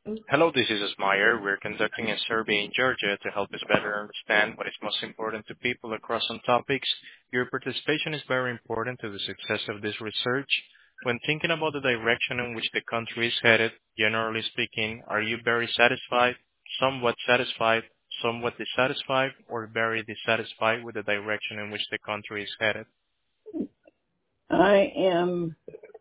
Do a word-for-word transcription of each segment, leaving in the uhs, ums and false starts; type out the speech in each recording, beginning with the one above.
Hello, this is Ismayer. We're conducting a survey in Georgia to help us better understand what is most important to people across some topics. Your participation is very important to the success of this research. When thinking about the direction in which the country is headed, generally speaking, are you very satisfied, somewhat satisfied, somewhat dissatisfied, or very dissatisfied with the direction in which the country is headed? I am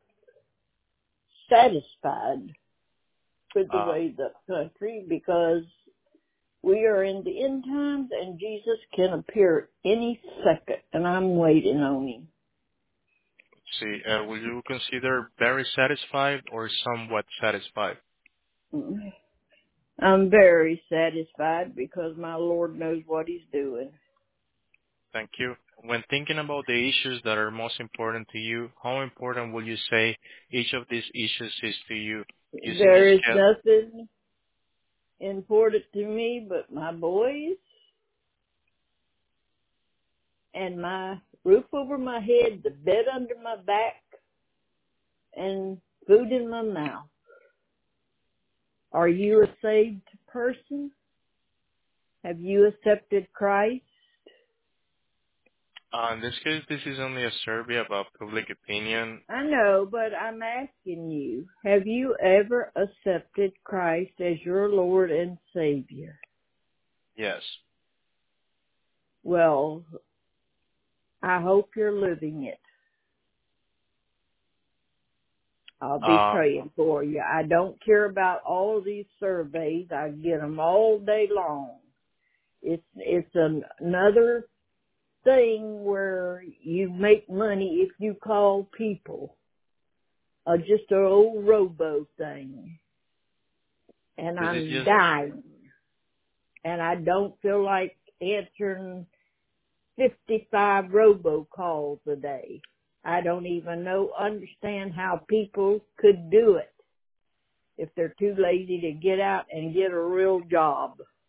satisfied with the Uh, way the country because we are in the end times and Jesus can appear any second and I'm waiting on him. see, uh, will you consider very satisfied or somewhat satisfied? I'm very satisfied because my Lord knows what he's doing. Thank you. When thinking about the issues that are most important to you, how important will you say each of these issues is to you? Using a There is scale, nothing important to me but my boys and my roof over my head, the bed under my back, and food in my mouth. Are you a saved person? Have you accepted Christ? uh, in this case, this is only a survey about public opinion. I know, but I'm asking you, have you ever accepted Christ as your Lord and Savior? Yes. Well, I hope you're living it. I'll be Uh, praying for you. I don't care about all of these surveys. I get them all day long. It's it's an, another thing where you make money if you call people. Uh, just an old robo thing. And this is I'm just, dying. And I don't feel like answering fifty-five robocalls a day. I don't even know, understand how people could do it if they're too lazy to get out and get a real job.